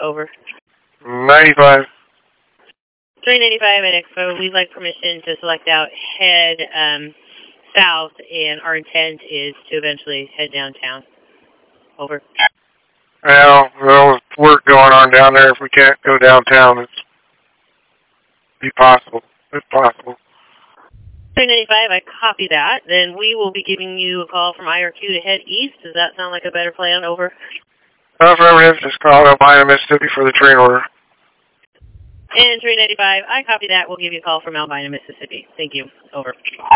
over. 95. 395 at Expo. We'd like permission to select out head south, and our intent is to eventually head downtown. Over. Well, with work going on down there, if we can't go downtown, it's be possible. It's possible. 395, I copy that. Then we will be giving you a call from IRQ to head east. Does that sound like a better plan? Over. Affirmative. Just call Albina, Mississippi for the train order. And 395, I copy that. We'll give you a call from Albina, Mississippi. Thank you. Over.